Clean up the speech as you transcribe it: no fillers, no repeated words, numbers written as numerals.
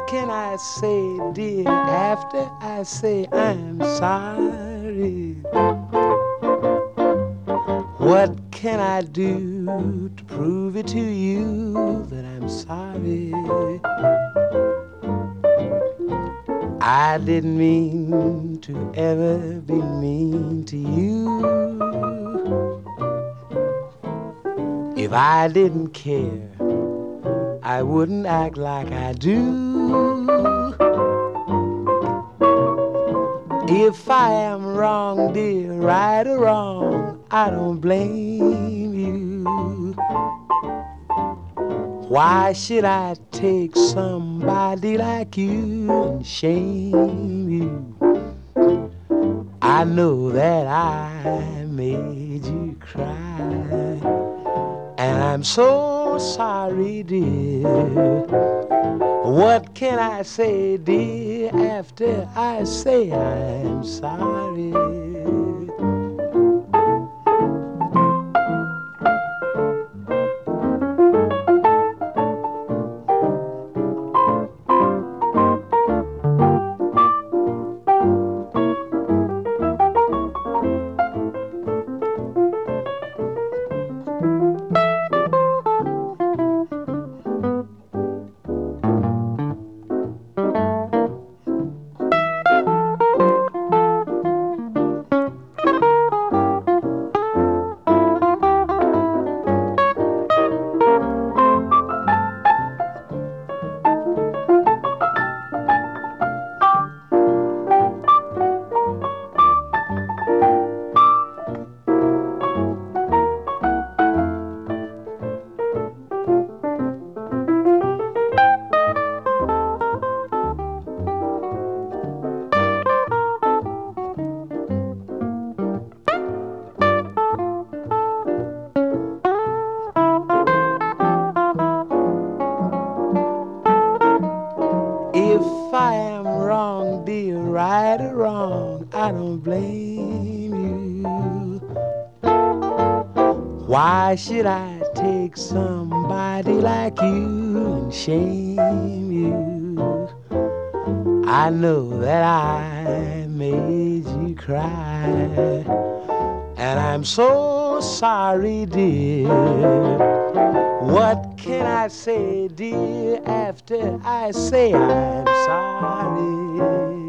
can I say, dear, after I say I'm sorry? What can I do to prove it to you that I'm sorry? I didn't mean to ever be mean to you. If I didn't care, I wouldn't act like I do. If I am wrong, dear, right or wrong, I don't blame you. Why should I take somebody like you and shame you? I know that I made you cry, and I'm so sorry, dear. What can I say, dear, after I say I'm sorry? If I am wrong, dear, right or wrong, I don't blame you. Why should I take somebody like you and shame you? I know that I made you cry, and I'm so sorry, dear. What can I say, dear, after I say I'm sorry?